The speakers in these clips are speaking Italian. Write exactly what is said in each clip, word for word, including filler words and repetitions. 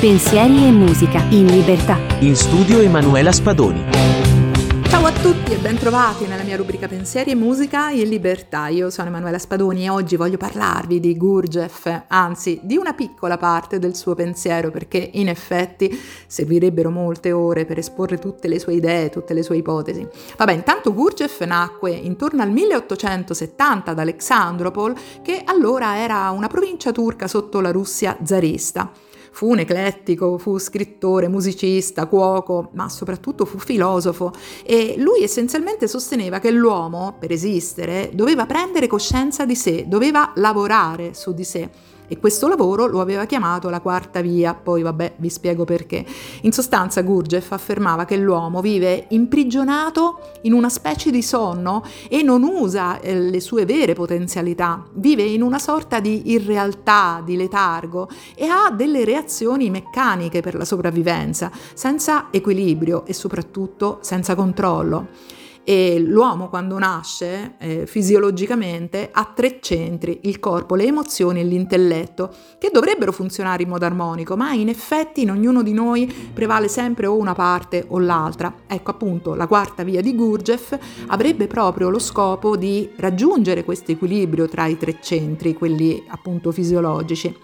Pensieri e musica in libertà. In studio Emanuela Spadoni. Ciao a tutti e bentrovati nella mia rubrica Pensieri e musica in libertà. Io sono Emanuela Spadoni e oggi voglio parlarvi di Gurdjieff, anzi di una piccola parte del suo pensiero, perché in effetti servirebbero molte ore per esporre tutte le sue idee, tutte le sue ipotesi. Vabbè, intanto Gurdjieff nacque intorno al milleottocentosettanta ad Alexandropol, che allora era una provincia turca sotto la Russia zarista. Fu un eclettico, fu scrittore, musicista, cuoco, ma soprattutto fu filosofo, e lui essenzialmente sosteneva che l'uomo, per esistere, doveva prendere coscienza di sé, doveva lavorare su di sé. E questo lavoro lo aveva chiamato la quarta via, poi vabbè vi spiego perché. In sostanza Gurdjieff affermava che l'uomo vive imprigionato in una specie di sonno e non usa eh, le sue vere potenzialità, vive in una sorta di irrealtà, di letargo e ha delle reazioni meccaniche per la sopravvivenza, senza equilibrio e soprattutto senza controllo. E l'uomo quando nasce eh, fisiologicamente ha tre centri: il corpo, le emozioni e l'intelletto, che dovrebbero funzionare in modo armonico, ma in effetti in ognuno di noi prevale sempre o una parte o l'altra. Ecco, appunto, la quarta via di Gurdjieff avrebbe proprio lo scopo di raggiungere questo equilibrio tra i tre centri, quelli appunto fisiologici.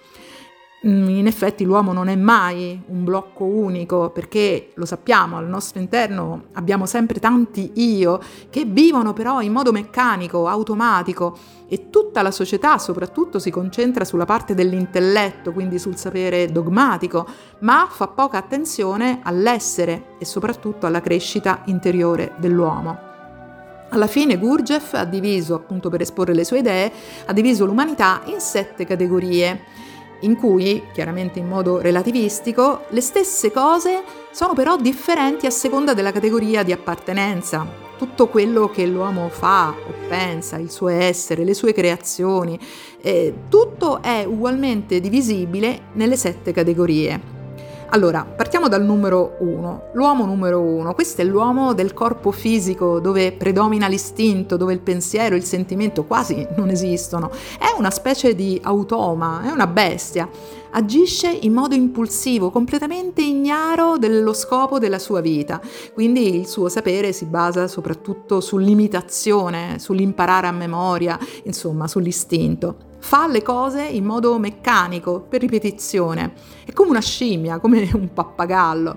In effetti l'uomo non è mai un blocco unico, perché lo sappiamo, al nostro interno abbiamo sempre tanti io che vivono però in modo meccanico, automatico, e tutta la società soprattutto si concentra sulla parte dell'intelletto, quindi sul sapere dogmatico, ma fa poca attenzione all'essere e soprattutto alla crescita interiore dell'uomo. Alla fine Gurdjieff ha diviso, appunto per esporre le sue idee, ha diviso l'umanità in sette categorie, in cui, chiaramente in modo relativistico, le stesse cose sono però differenti a seconda della categoria di appartenenza. Tutto quello che l'uomo fa o pensa, il suo essere, le sue creazioni, eh, tutto è ugualmente divisibile nelle sette categorie. Allora, partiamo dal numero uno, l'uomo numero uno. Questo è l'uomo del corpo fisico, dove predomina l'istinto, dove il pensiero e il sentimento quasi non esistono. È una specie di automa, è una bestia. Agisce in modo impulsivo, completamente ignaro dello scopo della sua vita. Quindi il suo sapere si basa soprattutto sull'imitazione, sull'imparare a memoria, insomma, sull'istinto. Fa le cose in modo meccanico, per ripetizione. È come una scimmia, come un pappagallo.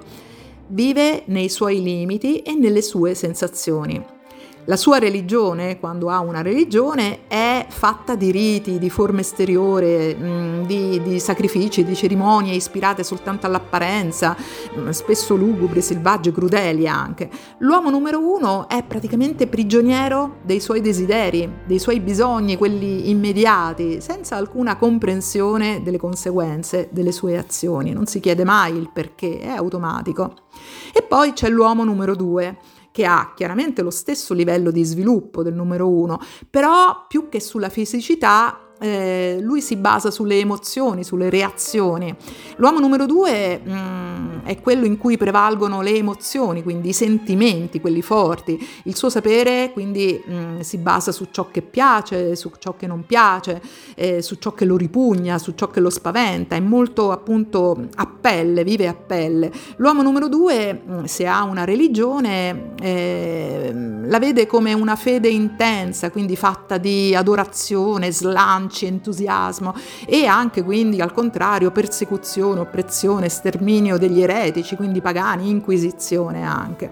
Vive nei suoi limiti e nelle sue sensazioni. La sua religione, quando ha una religione, è fatta di riti, di forme esteriore, di, di sacrifici, di cerimonie ispirate soltanto all'apparenza, spesso lugubri, selvagge, crudeli anche. L'uomo numero uno è praticamente prigioniero dei suoi desideri, dei suoi bisogni, quelli immediati, senza alcuna comprensione delle conseguenze delle sue azioni. Non si chiede mai il perché, è automatico. E poi c'è l'uomo numero due, che ha chiaramente lo stesso livello di sviluppo del numero uno, però più che sulla fisicità eh, lui si basa sulle emozioni, sulle reazioni. L'uomo numero due mh, è quello in cui prevalgono le emozioni, quindi i sentimenti, quelli forti. Il suo sapere quindi mh, si basa su ciò che piace, su ciò che non piace, eh, su ciò che lo ripugna, su ciò che lo spaventa, è molto appunto a pelle, vive a pelle. L'uomo numero due, mh, se ha una religione, eh, la vede come una fede intensa, quindi fatta di adorazione, slancio, entusiasmo, e anche quindi al contrario persecuzione, oppressione, sterminio degli eretici, quindi pagani, inquisizione anche.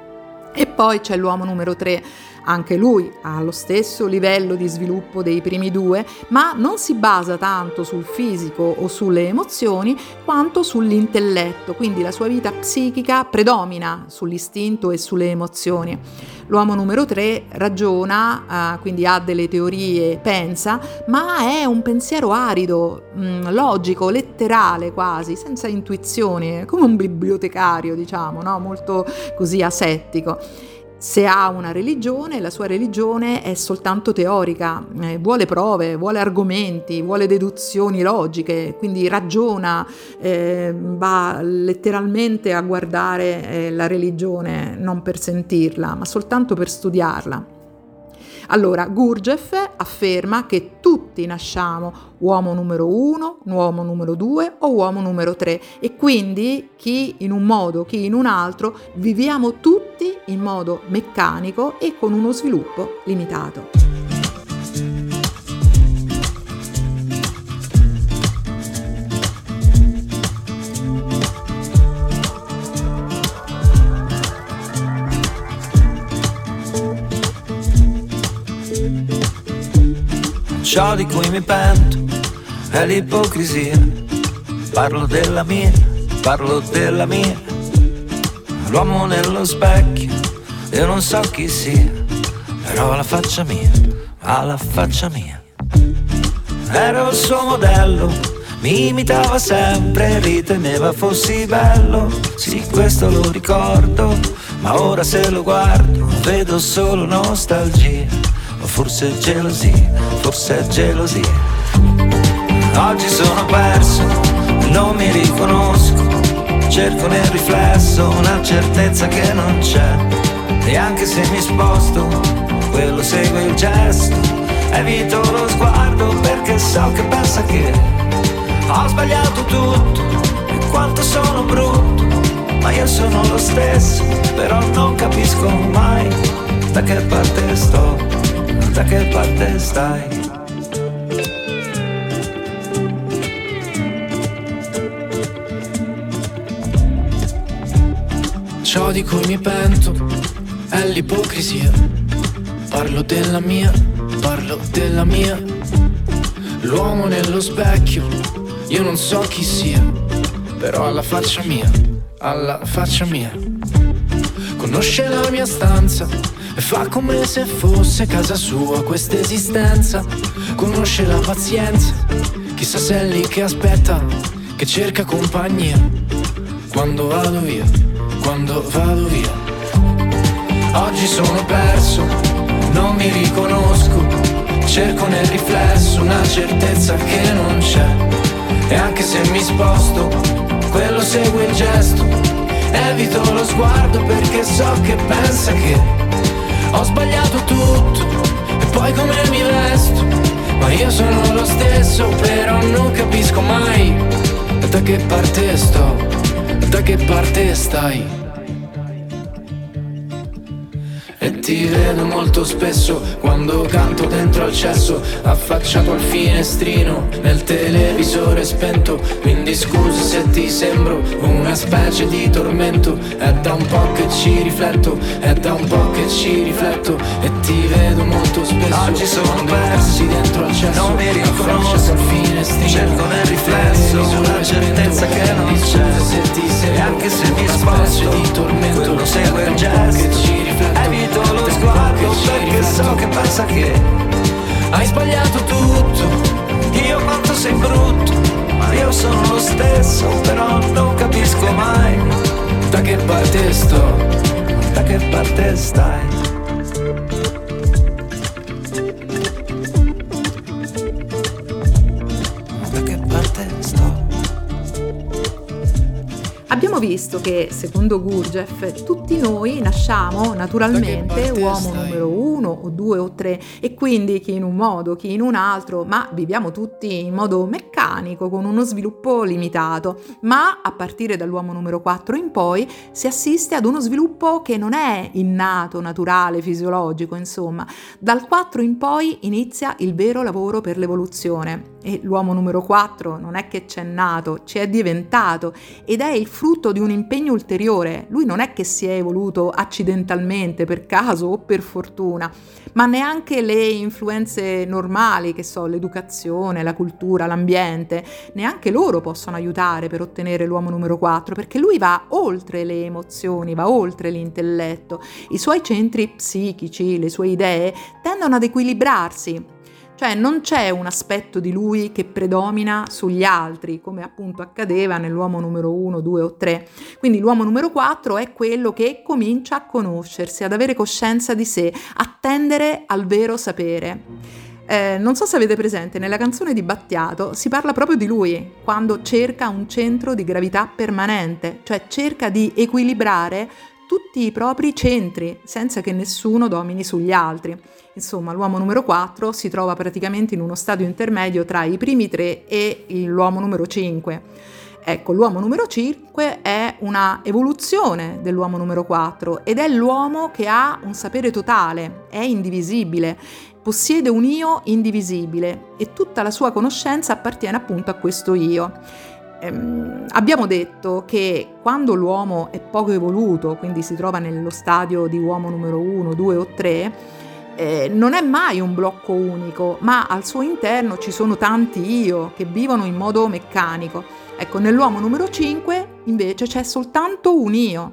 E poi c'è l'uomo numero tre, anche lui ha lo stesso livello di sviluppo dei primi due, ma non si basa tanto sul fisico o sulle emozioni quanto sull'intelletto, quindi la sua vita psichica predomina sull'istinto e sulle emozioni. L'uomo numero tre ragiona, eh, quindi ha delle teorie, pensa, ma è un pensiero arido, mh, logico, letterale quasi, senza intuizioni, come un bibliotecario, diciamo, no? Molto così asettico. Se ha una religione, la sua religione è soltanto teorica, eh, vuole prove, vuole argomenti, vuole deduzioni logiche, quindi ragiona, eh, va letteralmente a guardare eh, la religione non per sentirla, ma soltanto per studiarla. Allora, Gurdjieff afferma che tutti nasciamo uomo numero uno, uomo numero due o uomo numero tre e quindi chi in un modo, chi in un altro, viviamo tutti in modo meccanico e con uno sviluppo limitato. Ciò di cui mi pento è l'ipocrisia. Parlo della mia, parlo della mia. L'uomo nello specchio, io non so chi sia, però la faccia mia, ha la faccia mia. Ero il suo modello, mi imitava sempre, riteneva fossi bello. Sì, questo lo ricordo, ma ora se lo guardo vedo solo nostalgia. O forse gelosia, forse è gelosia. Oggi sono perso, non mi riconosco. Cerco nel riflesso una certezza che non c'è. E anche se mi sposto, quello segue il gesto. Evito lo sguardo perché so che pensa che ho sbagliato tutto e quanto sono brutto. Ma io sono lo stesso, però non capisco mai da che parte sto. Da che parte stai? Ciò di cui mi pento è l'ipocrisia. Parlo della mia, parlo della mia. L'uomo nello specchio, io non so chi sia, però alla faccia mia, alla faccia mia. Conosce la mia stanza e fa come se fosse casa sua questa esistenza. Conosce la pazienza, chissà se è lì che aspetta, che cerca compagnia quando vado via, quando vado via. Oggi sono perso, non mi riconosco. Cerco nel riflesso una certezza che non c'è. E anche se mi sposto, quello segue il gesto. Evito lo sguardo perché so che pensa che ho sbagliato tutto e poi come mi vesto. Ma io sono lo stesso, però non capisco mai da che parte sto, da che parte stai. E ti vedo molto spesso quando canto dentro al cesso, affacciato al finestrino nel televisore spento. Quindi scusa se ti sembro una specie di tormento. È da un po' che ci rifletto, è da un po' che ci rifletto. E ti vedo molto spesso oggi sono persi dentro al cesso, non mi riconosco, al finestrino, cerco nel riflesso una certezza che non c'è. Se ti sembro, e anche se mi sposto, di tormento, quello segue il gesto. Evito lo sguardo perché so che pensa che hai sbagliato tutto. Io quanto sei brutto, ma io sono lo stesso, però non capisco mai da che parte sto, da che parte stai. Da che parte sto. Abbiamo visto che, secondo Gurdjieff, tutti noi nasciamo naturalmente uomo numero uno o due o tre e quindi chi in un modo, chi in un altro, ma viviamo tutti in modo meccanico, con uno sviluppo limitato. Ma a partire dall'uomo numero quattro in poi si assiste ad uno sviluppo che non è innato, naturale, fisiologico, insomma. Dal quattro in poi inizia il vero lavoro per l'evoluzione e l'uomo numero quattro non è che c'è nato, ci è diventato ed è il frutto di un impegno ulteriore. Lui non è che si è evoluto accidentalmente, per caso o per fortuna, ma neanche le influenze normali, che so, l'educazione, la cultura, l'ambiente, neanche loro possono aiutare per ottenere l'uomo numero quattro, perché lui va oltre le emozioni, va oltre l'intelletto. I suoi centri psichici, le sue idee tendono ad equilibrarsi. Cioè non c'è un aspetto di lui che predomina sugli altri, come appunto accadeva nell'uomo numero uno, due o tre. Quindi l'uomo numero quattro è quello che comincia a conoscersi, ad avere coscienza di sé, a tendere al vero sapere. Eh, non so se avete presente, nella canzone di Battiato si parla proprio di lui, quando cerca un centro di gravità permanente, cioè cerca di equilibrare tutti i propri centri, senza che nessuno domini sugli altri. Insomma, l'uomo numero quattro si trova praticamente in uno stadio intermedio tra i primi tre e l'uomo numero cinque. Ecco, l'uomo numero cinque è una evoluzione dell'uomo numero quattro ed è l'uomo che ha un sapere totale, è indivisibile, possiede un io indivisibile e tutta la sua conoscenza appartiene appunto a questo io. Ehm, abbiamo detto che quando l'uomo è poco evoluto, quindi si trova nello stadio di uomo numero uno, due o tre, eh, non è mai un blocco unico, ma al suo interno ci sono tanti io che vivono in modo meccanico. Ecco, nell'uomo numero cinque invece c'è soltanto un io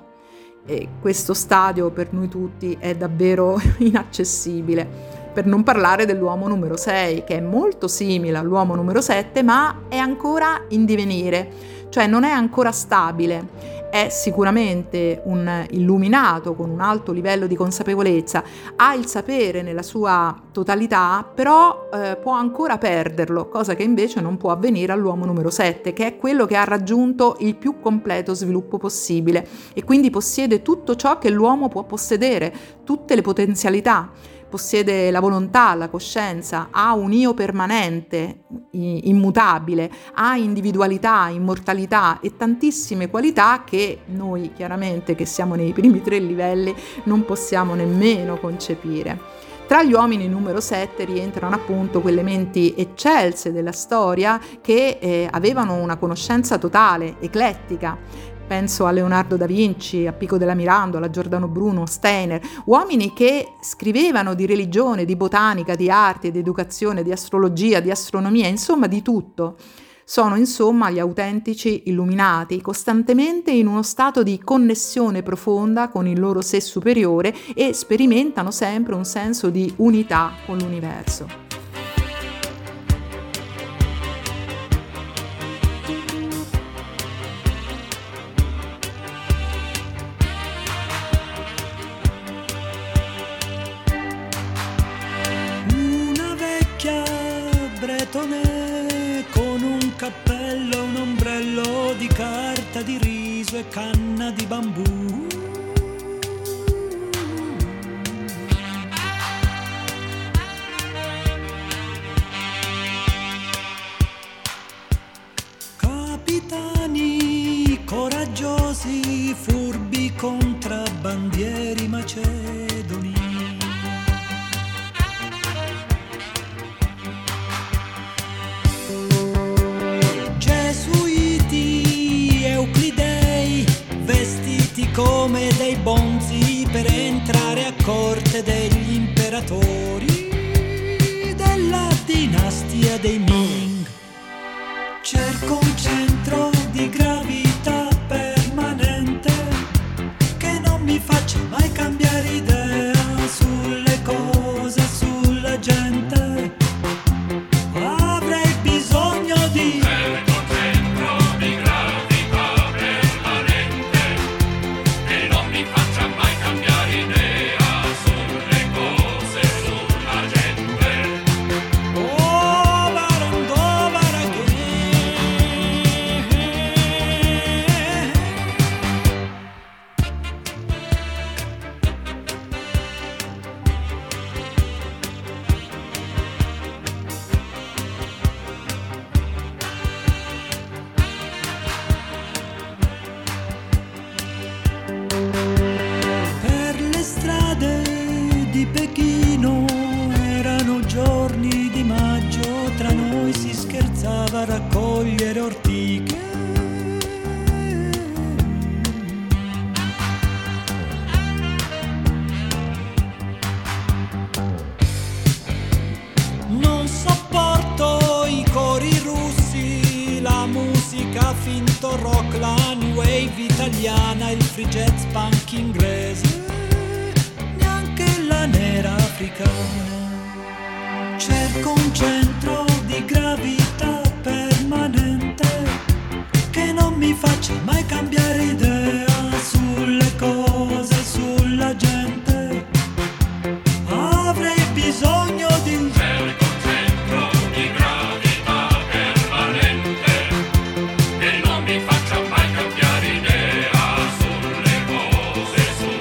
e questo stadio per noi tutti è davvero inaccessibile, per non parlare dell'uomo numero sei, che è molto simile all'uomo numero sette ma è ancora in divenire, cioè non è ancora stabile. È sicuramente un illuminato con un alto livello di consapevolezza, ha il sapere nella sua totalità, però eh, può ancora perderlo, cosa che invece non può avvenire all'uomo numero sette, che è quello che ha raggiunto il più completo sviluppo possibile e quindi possiede tutto ciò che l'uomo può possedere, tutte le potenzialità. Possiede la volontà, la coscienza, ha un io permanente, immutabile, ha individualità, immortalità e tantissime qualità che noi chiaramente che siamo nei primi tre livelli non possiamo nemmeno concepire. Tra gli uomini numero sette rientrano appunto quelle menti eccelse della storia che eh, avevano una conoscenza totale, eclettica. Penso a Leonardo da Vinci, a Pico della Mirandola, a Giordano Bruno, a Steiner, uomini che scrivevano di religione, di botanica, di arte, di educazione, di astrologia, di astronomia, insomma di tutto. Sono insomma gli autentici illuminati, costantemente in uno stato di connessione profonda con il loro sé superiore e sperimentano sempre un senso di unità con l'universo. Con un cappello, un ombrello di carta di riso e canna di bambù. Capitani coraggiosi, furbi contrabbandieri macedoni. Come dei bonzi per entrare a corte degli imperatori della dinastia dei Ming. Cerco un centro di gravità permanente che non mi faccia mai cambiare idea sulle cose, sulla gente. Avrei bisogno di raccogliere ortiche. Non sopporto i cori russi, la musica finto rock, la new wave italiana, il free jazz punk inglese, neanche la nera africana. Cerco un centro di gravità permanente che non mi faccia mai cambiare idea sulle cose, sulla gente. Avrei bisogno di un cerco centro di gravità permanente che non mi faccia mai cambiare idea sulle cose, sulla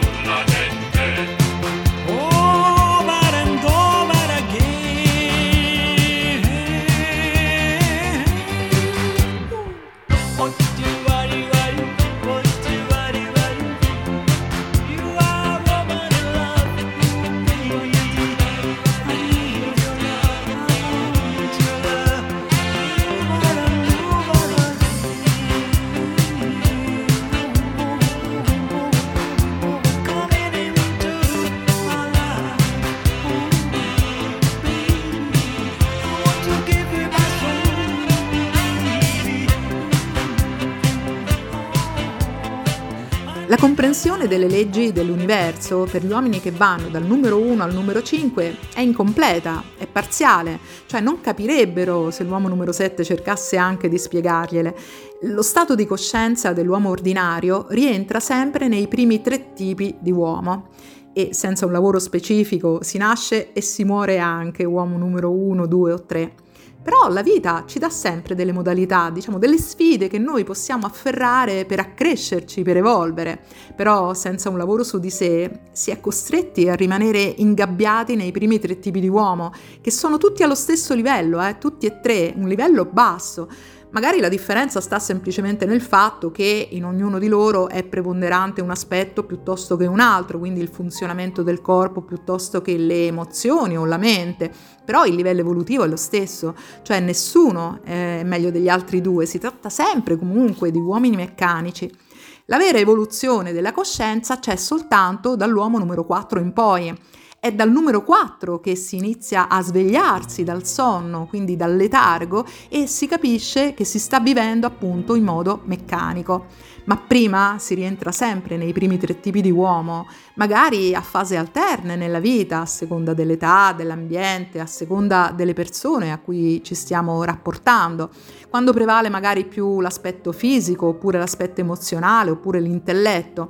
La comprensione delle leggi dell'universo per gli uomini che vanno dal numero uno al numero cinque è incompleta, è parziale, cioè non capirebbero se l'uomo numero sette cercasse anche di spiegargliele. Lo stato di coscienza dell'uomo ordinario rientra sempre nei primi tre tipi di uomo e senza un lavoro specifico si nasce e si muore anche uomo numero uno, due o tre. Però la vita ci dà sempre delle modalità, diciamo delle sfide che noi possiamo afferrare per accrescerci, per evolvere. Però senza un lavoro su di sé si è costretti a rimanere ingabbiati nei primi tre tipi di uomo, che sono tutti allo stesso livello, eh, tutti e tre, un livello basso. Magari la differenza sta semplicemente nel fatto che in ognuno di loro è preponderante un aspetto piuttosto che un altro, quindi il funzionamento del corpo piuttosto che le emozioni o la mente, però il livello evolutivo è lo stesso, cioè nessuno è meglio degli altri due, si tratta sempre comunque di uomini meccanici. La vera evoluzione della coscienza c'è soltanto dall'uomo numero quattro in poi. È dal numero quattro che si inizia a svegliarsi dal sonno, quindi dal letargo, e si capisce che si sta vivendo appunto in modo meccanico. Ma prima si rientra sempre nei primi tre tipi di uomo, magari a fasi alterne nella vita, a seconda dell'età, dell'ambiente, a seconda delle persone a cui ci stiamo rapportando. Quando prevale magari più l'aspetto fisico, oppure l'aspetto emozionale, oppure l'intelletto.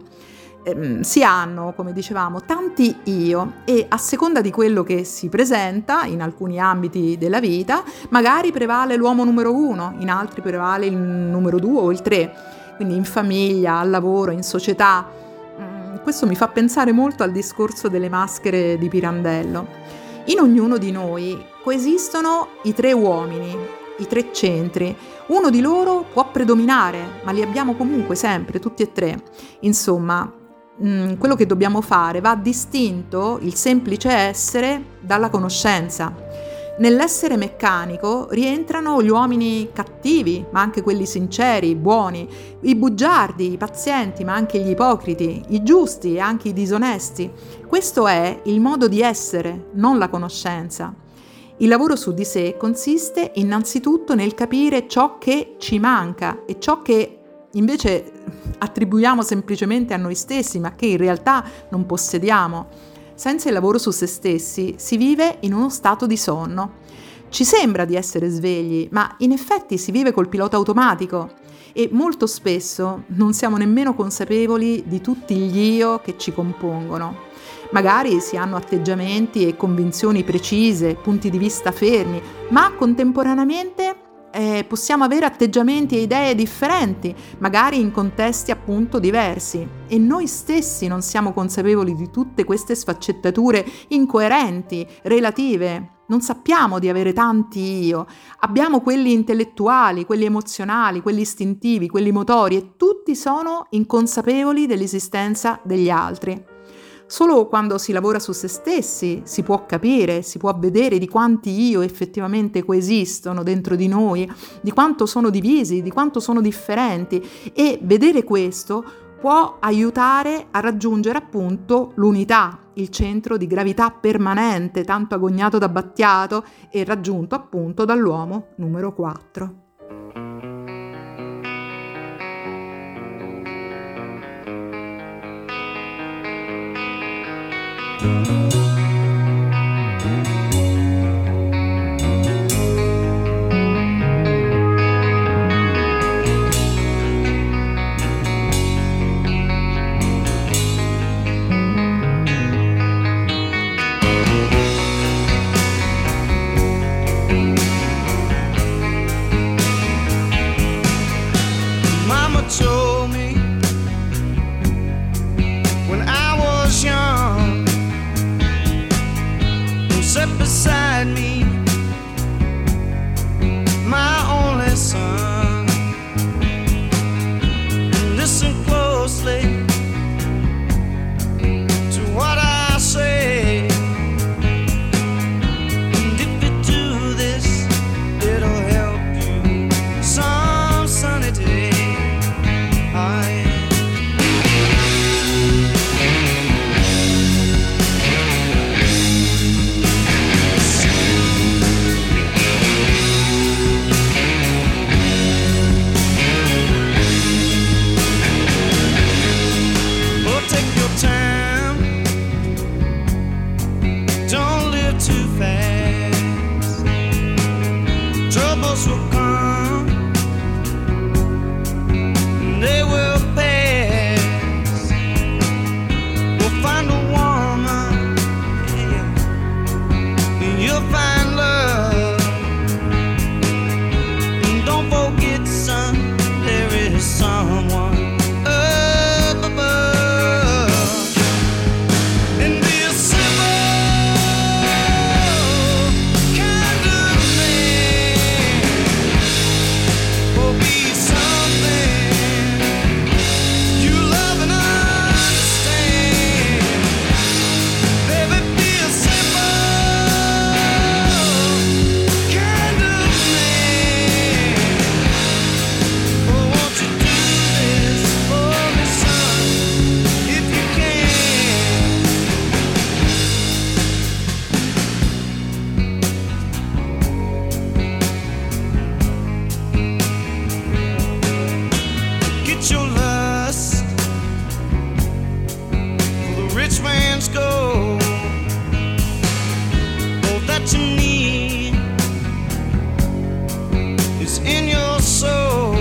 Si hanno, come dicevamo, tanti io e a seconda di quello che si presenta in alcuni ambiti della vita, magari prevale l'uomo numero uno, in altri prevale il numero due o il tre, quindi in famiglia, al lavoro, in società. Questo mi fa pensare molto al discorso delle maschere di Pirandello. In ognuno di noi coesistono i tre uomini, i tre centri. Uno di loro può predominare, ma li abbiamo comunque sempre, tutti e tre. Insomma, quello che dobbiamo fare va distinto il semplice essere dalla conoscenza. Nell'essere meccanico rientrano gli uomini cattivi, ma anche quelli sinceri, buoni, i bugiardi, i pazienti, ma anche gli ipocriti, i giusti e anche i disonesti. Questo è il modo di essere, non la conoscenza. Il lavoro su di sé consiste innanzitutto nel capire ciò che ci manca e ciò che invece attribuiamo semplicemente a noi stessi, ma che in realtà non possediamo. Senza il lavoro su se stessi si vive in uno stato di sonno. Ci sembra di essere svegli, ma in effetti si vive col pilota automatico e molto spesso non siamo nemmeno consapevoli di tutti gli io che ci compongono. Magari si hanno atteggiamenti e convinzioni precise, punti di vista fermi, ma contemporaneamente Eh, possiamo avere atteggiamenti e idee differenti, magari in contesti appunto diversi, e noi stessi non siamo consapevoli di tutte queste sfaccettature incoerenti, relative. Non sappiamo di avere tanti io, abbiamo quelli intellettuali, quelli emozionali, quelli istintivi, quelli motori, e tutti sono inconsapevoli dell'esistenza degli altri. Solo quando si lavora su se stessi si può capire, si può vedere di quanti io effettivamente coesistono dentro di noi, di quanto sono divisi, di quanto sono differenti, e vedere questo può aiutare a raggiungere appunto l'unità, il centro di gravità permanente, tanto agognato da Battiato e raggiunto appunto dall'uomo numero quattro. Mama told me when I was young meet your lust for the rich man's gold. All that you need is in your soul.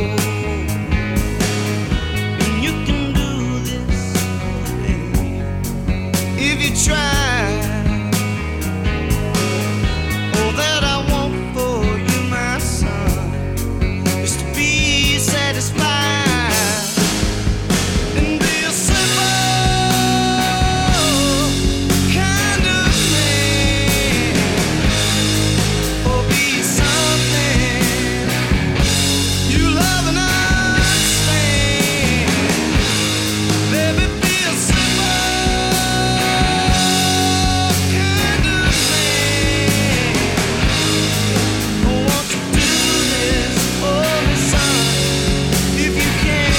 And you can do this, babe, if you try. All that I want for you, my son, is to be satisfied and be a simple kind of man, or be something you love and understand. Baby, be a simple kind of man. Oh, won't you do this for me, son, if you can?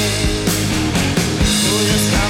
Oh, yes, I'm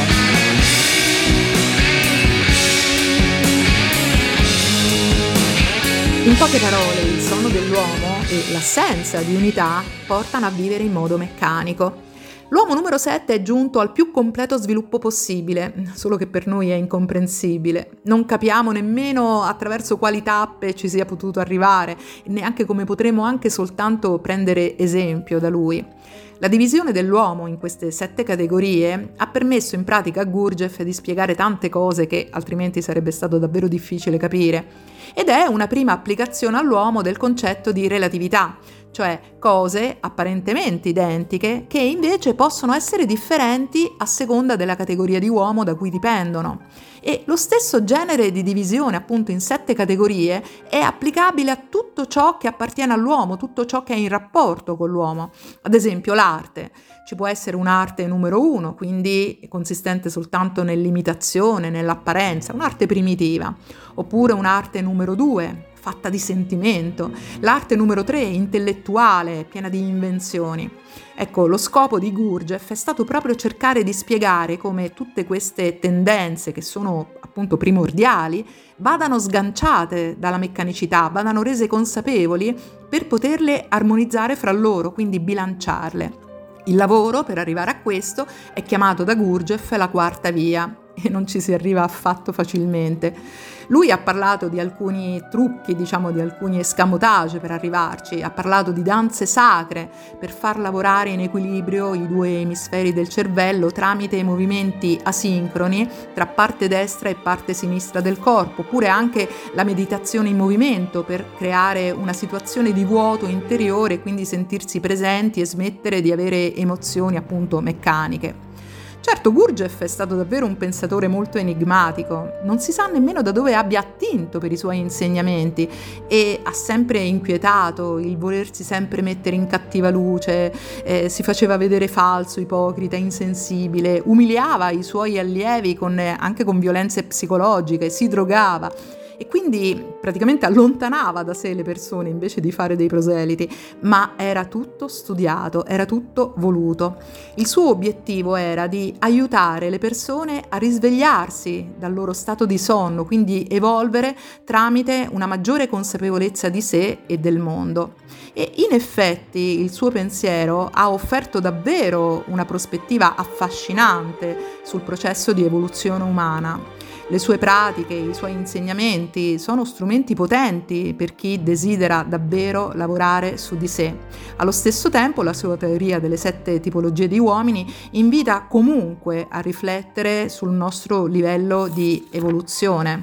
In poche parole, il sonno dell'uomo e l'assenza di unità portano a vivere in modo meccanico. L'uomo numero sette è giunto al più completo sviluppo possibile, solo che per noi è incomprensibile. Non capiamo nemmeno attraverso quali tappe ci sia potuto arrivare, neanche come potremo anche soltanto prendere esempio da lui. La divisione dell'uomo in queste sette categorie ha permesso in pratica a Gurdjieff di spiegare tante cose che altrimenti sarebbe stato davvero difficile capire, ed è una prima applicazione all'uomo del concetto di relatività, cioè cose apparentemente identiche che invece possono essere differenti a seconda della categoria di uomo da cui dipendono. E lo stesso genere di divisione, appunto in sette categorie, è applicabile a tutto ciò che appartiene all'uomo, tutto ciò che è in rapporto con l'uomo. Ad esempio l'arte. Ci può essere un'arte numero uno, quindi consistente soltanto nell'imitazione, nell'apparenza, un'arte primitiva, oppure un'arte numero due, fatta di sentimento, l'arte numero tre, intellettuale, piena di invenzioni. Ecco, lo scopo di Gurdjieff è stato proprio cercare di spiegare come tutte queste tendenze, che sono appunto primordiali, vadano sganciate dalla meccanicità, vadano rese consapevoli per poterle armonizzare fra loro, quindi bilanciarle. Il lavoro per arrivare a questo è chiamato da Gurdjieff la quarta via e non ci si arriva affatto facilmente. Lui ha parlato di alcuni trucchi, diciamo di alcuni escamotage per arrivarci, ha parlato di danze sacre per far lavorare in equilibrio i due emisferi del cervello tramite movimenti asincroni tra parte destra e parte sinistra del corpo, oppure anche la meditazione in movimento per creare una situazione di vuoto interiore e quindi sentirsi presenti e smettere di avere emozioni appunto meccaniche. Certo, Gurdjieff è stato davvero un pensatore molto enigmatico, non si sa nemmeno da dove abbia attinto per i suoi insegnamenti e ha sempre inquietato il volersi sempre mettere in cattiva luce, eh, si faceva vedere falso, ipocrita, insensibile, umiliava i suoi allievi con, anche con violenze psicologiche, si drogava e quindi praticamente allontanava da sé le persone invece di fare dei proseliti, ma era tutto studiato, era tutto voluto. Il suo obiettivo era di aiutare le persone a risvegliarsi dal loro stato di sonno, quindi evolvere tramite una maggiore consapevolezza di sé e del mondo. E in effetti il suo pensiero ha offerto davvero una prospettiva affascinante sul processo di evoluzione umana. Le sue pratiche, i suoi insegnamenti sono strumenti potenti per chi desidera davvero lavorare su di sé. Allo stesso tempo la sua teoria delle sette tipologie di uomini invita comunque a riflettere sul nostro livello di evoluzione,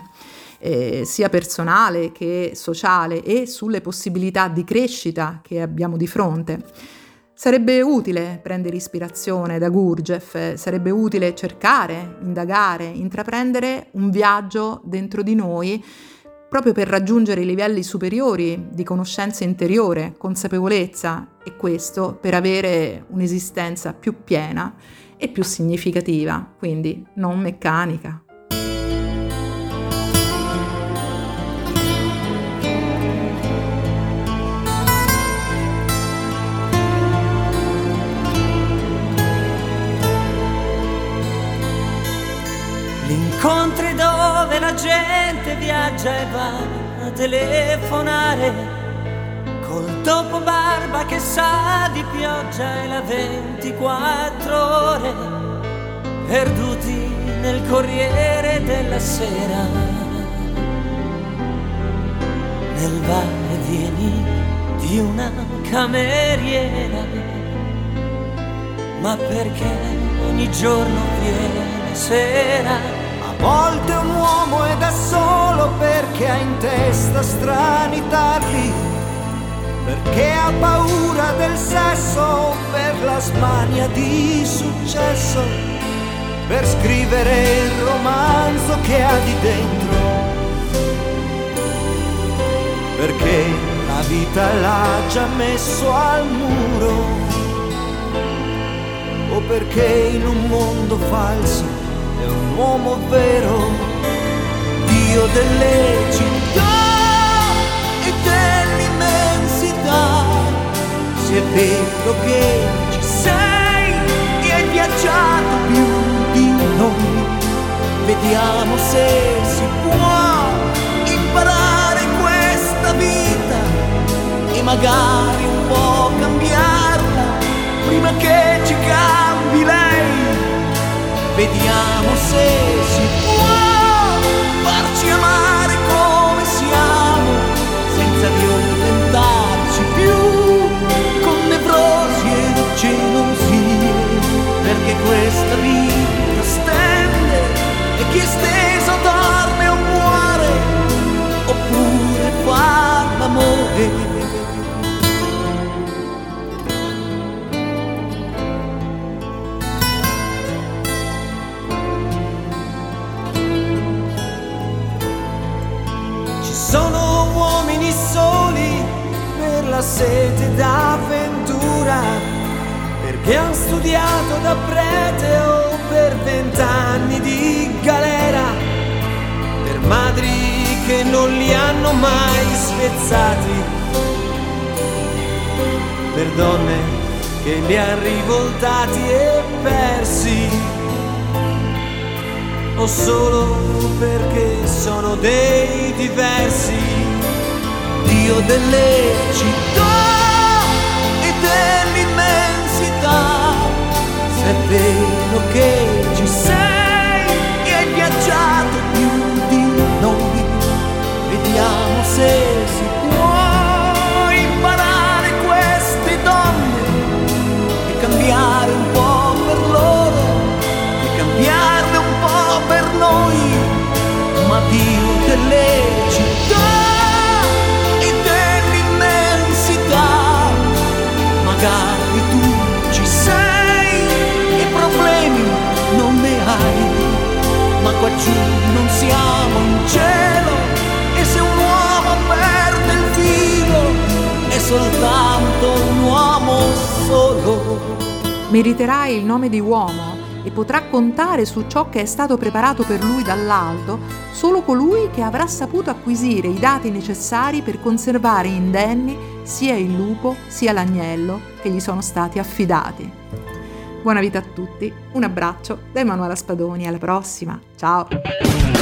eh, sia personale che sociale, e sulle possibilità di crescita che abbiamo di fronte. Sarebbe utile prendere ispirazione da Gurdjieff, sarebbe utile cercare, indagare, intraprendere un viaggio dentro di noi proprio per raggiungere i livelli superiori di conoscenza interiore, consapevolezza, e questo per avere un'esistenza più piena e più significativa, quindi non meccanica. Incontri dove la gente viaggia e va a telefonare col dopobarba che sa di pioggia e la ventiquattro ore, perduti nel Corriere della Sera, nel va e vieni di una cameriera. Ma perché ogni giorno viene sera? A volte un uomo è da solo perché ha in testa strani tarli, perché ha paura del sesso, per la smania di successo, per scrivere il romanzo che ha di dentro, perché la vita l'ha già messo al muro, o perché in un mondo falso è un uomo vero, Dio delle città e dell'immensità. Se è vero che ci sei e hai viaggiato più di noi, vediamo se si può imparare questa vita e magari un po' cambiarla prima che ci cambi lei. Vediamo se si può farci amare come siamo, senza violentarci più con nevrosi e gelosie, perché questa vita stende e chi è steso dorme o muore, oppure fa l'amore. Sono uomini soli per la sete d'avventura, perché han studiato da prete o per vent'anni di galera, per madri che non li hanno mai spezzati, per donne che li han rivoltati e persi, o solo perché sono dei diversi, Dio delle città e dell'immensità. Se è vero che ci sei e hai viaggiato più di noi, vediamo se si può imparare queste donne e cambiare un po' per loro e cambiarne un po' per noi. Ma Dio delle città e dell'immensità, magari tu ci sei e problemi non ne hai, ma qua giù non siamo in cielo, e se un uomo perde il filo è soltanto un uomo solo. Meriterai il nome di uomo e potrà contare su ciò che è stato preparato per lui dall'alto solo colui che avrà saputo acquisire i dati necessari per conservare indenni sia il lupo sia l'agnello che gli sono stati affidati. Buona vita a tutti, un abbraccio da Emanuela Spadoni, alla prossima, ciao!